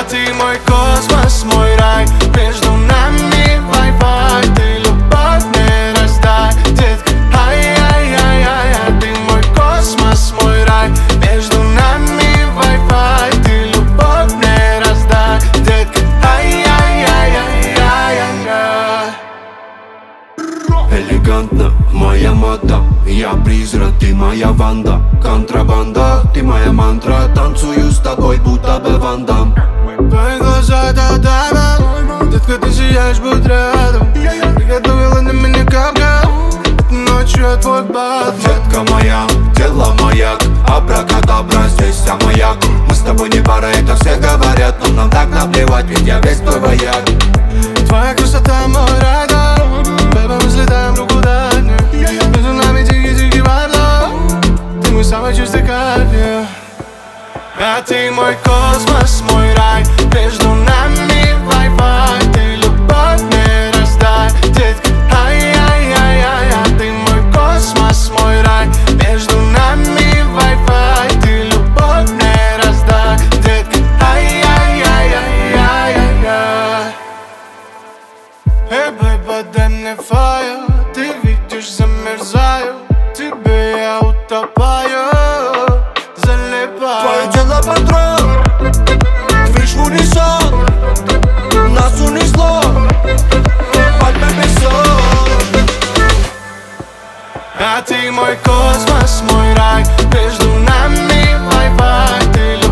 ты мой космос, мой рай. Между нами Wi-Fi, ты любовь мне раздай, детка. Ай-яй-яй-яй, ты мой космос, мой рай. Между нами Wi-Fi, ты любовь мне раздай, детка. Ай-яй-яй-яй-яй-яй. Элегантно, моя мода. Я призрак, ты моя Ванда. Контрабанда, ты моя мантра. Танцую с тобой, будто бы Ван Дамм. Твои глаза это даймонд, детка, ты сияешь, будь рядом. Приготовила на меня капкан, ночью я твой Бэтмен. Детка моя, тело маяк. Абракадабра, здесь вся маяк. Мы с тобой не пара, это все говорят, но нам так наплевать, ведь я весь твой вояк. Твоя красота мой радар, бэйби, мы взлетаем друг куда дней. Между нами тихий-тихий вайб, ты мой самый чистый кайф, yeah. А ты мой космос, мой рай. Между нами Wi-Fi, ты любовь мне раздай, детка. Ай-яй-яй-яй, ты мой космос, мой рай. Между нами Wi-Fi, ты любовь мне раздай, детка. Ай-яй-яй-яй-яй-яй. Эй, бэйба, дай мне фаер. Ты видишь, замерзаю, тебе я утопаю, залипаю. Твое тело патрон, движ в унисон. Нас унесло, пальмы песок. А ты мой космос, мой рай. Между нами Wi-Fi, ты